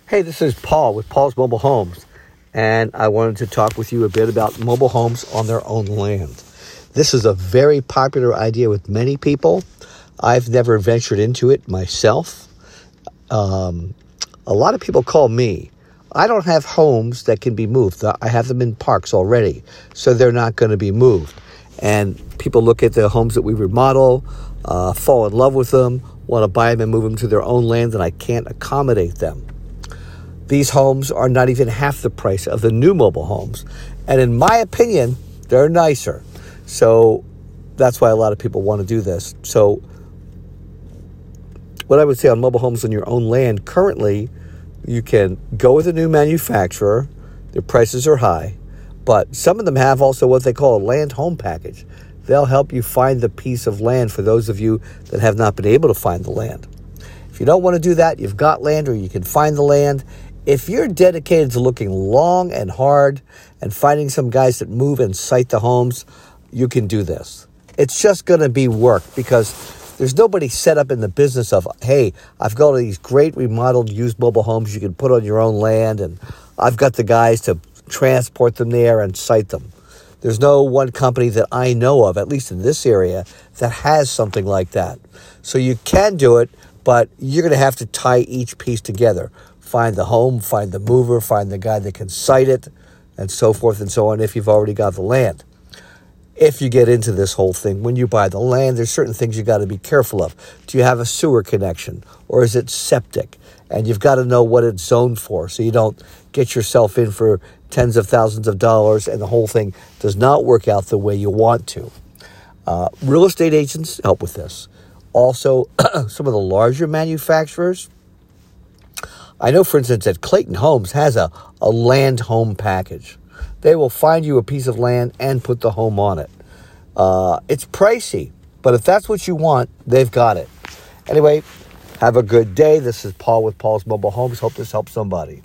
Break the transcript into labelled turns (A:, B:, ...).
A: Hey, this is Paul with Paul's Mobile Homes, and I wanted to talk with you a bit about mobile homes on their own land. This is a very popular idea with many people. I've never ventured into it myself. A lot of people call me. I don't have homes that can be moved. I have them in parks already, so they're not going to be moved. And people look at the homes that we remodel, fall in love with them, want to buy them and move them to their own land, and I can't accommodate them. These homes are not even half the price of the new mobile homes. And in my opinion, they're nicer. So that's why a lot of people want to do this. So what I would say on mobile homes on your own land, currently you can go with a new manufacturer. Their prices are high. But some of them have also what they call a land home package. They'll help you find the piece of land for those of you that have not been able to find the land. If you don't want to do that, you've got land or you can find the land. If you're dedicated to looking long and hard and finding some guys that move and site the homes, you can do this. It's just going to be work because there's nobody set up in the business of, hey, I've got all these great remodeled used mobile homes you can put on your own land, and I've got the guys to transport them there and site them. There's no one company that I know of, at least in this area, that has something like that. So you can do it, but you're going to have to tie each piece together. Find the home, find the mover, find the guy that can site it, and so forth and so on if you've already got the land. If you get into this whole thing, when you buy the land, there's certain things you got to be careful of. Do you have a sewer connection, or is it septic? And you've got to know what it's zoned for so you don't get yourself in for tens of thousands of dollars and the whole thing does not work out the way you want to. Real estate agents help with this. Also, some of the larger manufacturers, I know, for instance, that Clayton Homes has a land home package. They will find you a piece of land and put the home on it. It's pricey, but if that's what you want, they've got it. Anyway, have a good day. This is Paul with Paul's Mobile Homes. Hope this helps somebody.